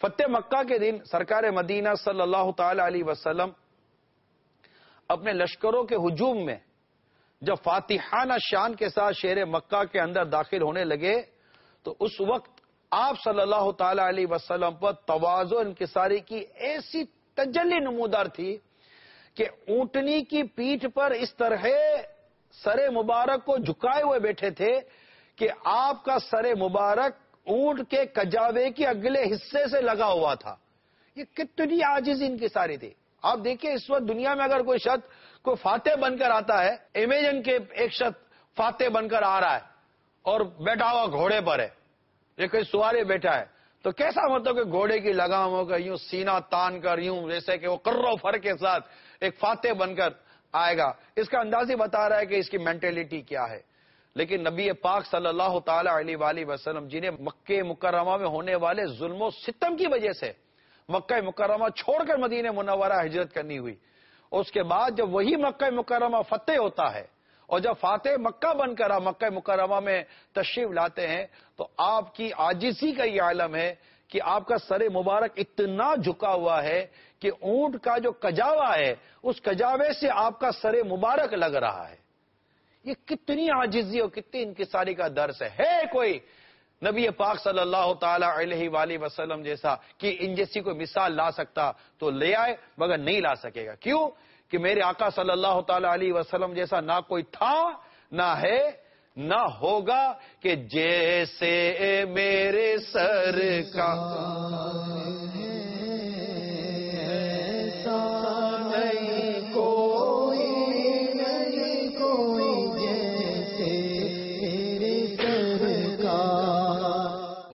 فتح مکہ کے دن سرکار مدینہ صلی اللہ تعالی علیہ وسلم اپنے لشکروں کے ہجوم میں جب فاتحانہ شان کے ساتھ شہر مکہ کے اندر داخل ہونے لگے تو اس وقت آپ صلی اللہ تعالی علیہ وسلم پر تواضع انکساری کی ایسی تجلی نمودار تھی کہ اونٹنی کی پیٹھ پر اس طرح سر مبارک کو جھکائے ہوئے بیٹھے تھے کہ آپ کا سر مبارک اونٹ کے کجاوے کے اگلے حصے سے لگا ہوا تھا. یہ کتنی عاجزی انکساری تھی. آپ دیکھیں اس وقت دنیا میں اگر کوئی شخص کوئی فاتح بن کر آتا ہے، امیجن کے ایک شخص فاتح بن کر آ رہا ہے اور بیٹھا ہوا گھوڑے پر ہے، یہ کوئی سوارے بیٹھا ہے، تو کیسا مطلب کہ گھوڑے کی لگام ہو کر یوں سینہ تان کر یوں جیسے کہ وہ قر و فر کے ساتھ ایک فاتح بن کر آئے گا. اس کا انداز ہی بتا رہا ہے کہ اس کی مینٹلٹی کیا ہے. لیکن نبی پاک صلی اللہ تعالی علیہ وآلہ وسلم جنہیں مکہ مکرمہ میں ہونے والے ظلم و ستم کی وجہ سے مکہ مکرمہ چھوڑ کر مدینہ منورہ ہجرت کرنی ہوئی، اس کے بعد جب وہی مکہ مکرمہ فتح ہوتا ہے اور جب فاتح مکہ بن کر مکہ مکرمہ میں تشریف لاتے ہیں تو آپ کی عاجزی کا یہ عالم ہے کہ آپ کا سر مبارک اتنا جھکا ہوا ہے کہ اونٹ کا جو کجاوا ہے اس کجاوے سے آپ کا سر مبارک لگ رہا ہے. یہ کتنی عاجزی اور کتنی انکساری کا درس ہے کوئی نبی پاک صلی اللہ تعالی علیہ وآلہ وسلم جیسا کہ ان جیسی کوئی مثال لا سکتا تو لے آئے، مگر نہیں لا سکے گا. کیوں؟ کہ میرے آقا صلی اللہ تعالی علیہ وسلم جیسا نہ کوئی تھا، نہ ہے، نہ ہوگا کہ جیسے میرے سر کا